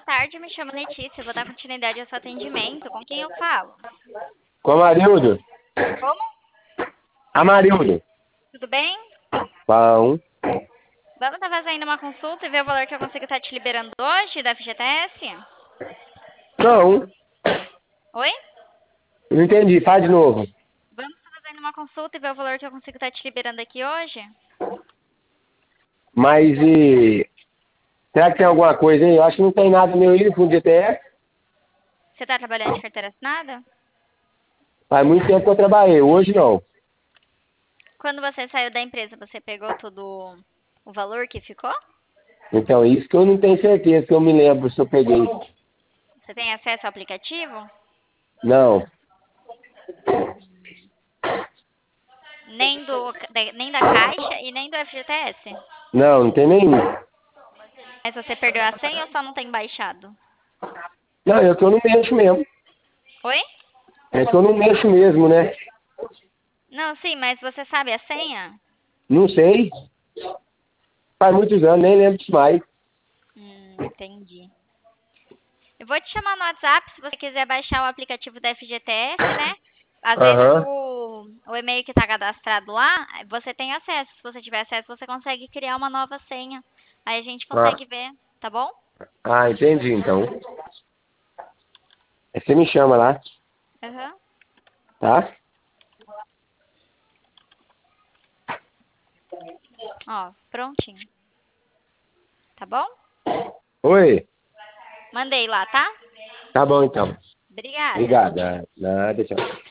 tarde, me chamo Letícia, vou dar continuidade ao seu atendimento. Com quem eu falo? Com a Marildo. Como? Amarildo. Tudo bem? Bom. Vamos estar fazendo uma consulta e ver o valor que eu consigo estar te liberando hoje da FGTS? Não, Oi? não entendi. Faz de novo. Vamos estar fazendo uma consulta e ver o valor que eu consigo estar te liberando aqui hoje? Mas será que tem alguma coisa aí? Eu acho que não tem nada meu aí no fundo de ETF. Você está trabalhando de carteira assinada? Faz muito tempo que eu trabalhei. Hoje não. Quando você saiu da empresa, você pegou todo o valor que ficou? Então, isso que eu não tenho certeza, que eu me lembro se eu peguei. Você tem acesso ao aplicativo? Não. Nem da Caixa e nem do FGTS? Não, não tem nenhum. Mas você perdeu a senha ou só não tem baixado? Não, é que eu não mexo mesmo. Oi? É que eu não mexo mesmo, né? Não, sim, mas você sabe a senha? Não sei. Faz muitos anos, nem lembro disso mais. Entendi. Eu vou te chamar no WhatsApp se você quiser baixar o aplicativo da FGTS, né? Às vezes Aham. o e-mail que está cadastrado lá, você tem acesso. Se você tiver acesso, você consegue criar uma nova senha. Aí a gente consegue ver, tá bom? Entendi, então. Aí você me chama lá, Aham. tá? Ó, prontinho. Tá bom? Oi. Mandei lá, tá? Tá bom, então. Obrigada. Obrigado. Nada, tchau.